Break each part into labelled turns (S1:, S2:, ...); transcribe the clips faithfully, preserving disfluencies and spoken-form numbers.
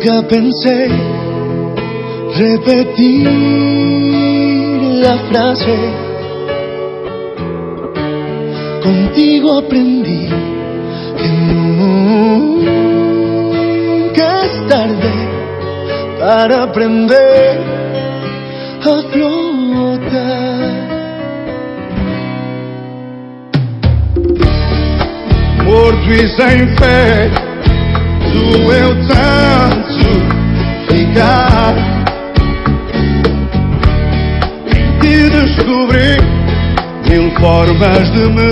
S1: Nunca pensé repetir la frase. Contigo aprendí que nunca es tarde para aprender a flotar. Morto e sem fé, doeu tanto ficar. E descobri mil formas de me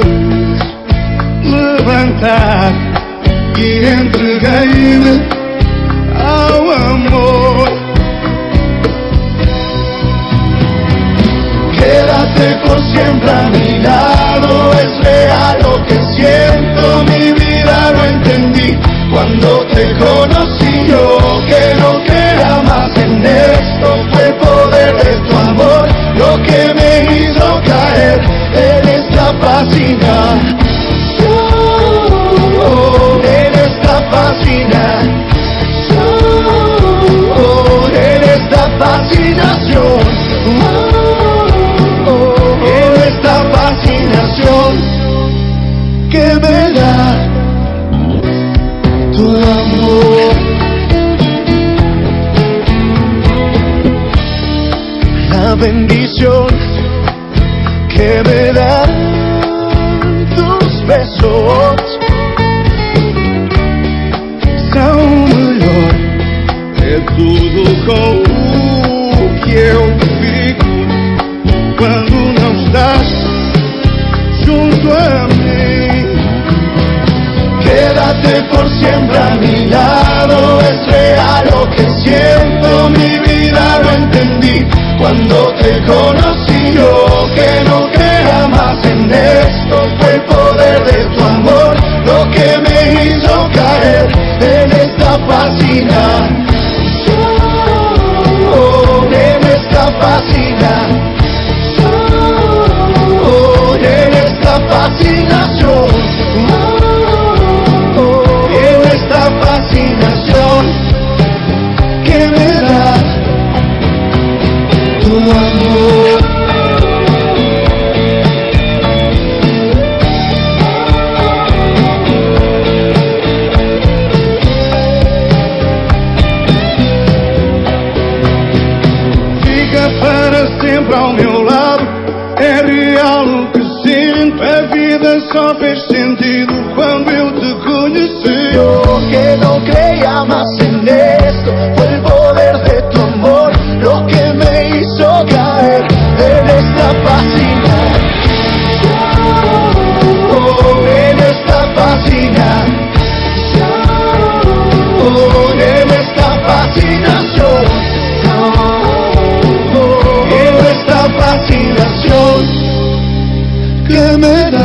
S1: levantar. E entreguei-me ao amor. Quédate por siempre a mi lado, es real lo que siento, mi vida lo entendí cuando te conocí. Yo que no crea más en esto, fue el poder de tu amor lo que me hizo caer en esta fascinación, en esta fascinación, en esta fascinación, en esta fascinación que me da tu amor. La bendición que me dan tus besos são melhor. É tudo com o que eu fico quando não estás junto a mim. Quédate por siempre a mi lado, es real lo que siento, mi vida lo entendí cuando te conocí. Yo que no crea más en esto, fue el poder de tu amor lo que me hizo caer en esta fascinación, en esta fascinación, en esta fascinación, en esta fascinación que me da tu amor. Fica para sempre ao meu lado, é real o que sinto, a vida só fez sentido quando eu te conheci. Yo que no creía más en esto, fue el poder de tu amor lo que me hizo caer en esta fascinación, en esta fascinación, en esta fascinación, en esta fascinación que me da